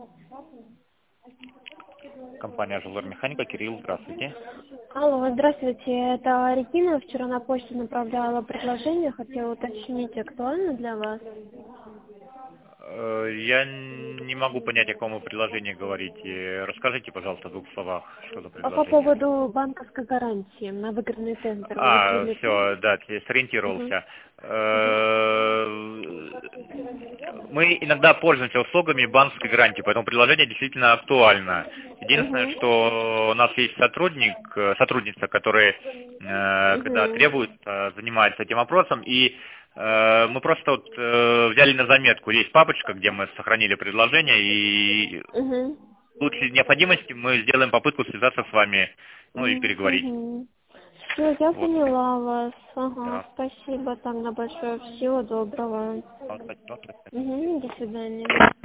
Компания «Жилмеханика», Кирилл, здравствуйте. Алло, здравствуйте, это Регина. Вчера на почту направляла предложение, хотела уточнить, актуально для вас? Я не могу понять, о каком вы предложении говорите. Расскажите, пожалуйста, в двух словах, что за А по предложение. поводу банковской гарантии на выигранный тендер вы видели Все, тест? да, Угу. сориентировался. Угу. Мы иногда пользуемся услугами банковской гарантии, поэтому предложение действительно актуально. Единственное, Угу. что у нас есть сотрудница, которые, когда Угу. требуют, занимается этим вопросом, и мы просто вот взяли на заметку, есть папочка, где мы сохранили предложение, и Угу. в случае необходимости мы сделаем попытку связаться с вами, ну и переговорить. Угу. Все, я Вот, поняла вас. Ага, да. спасибо тогда большое. Всего доброго. Спасибо. Угу. До свидания.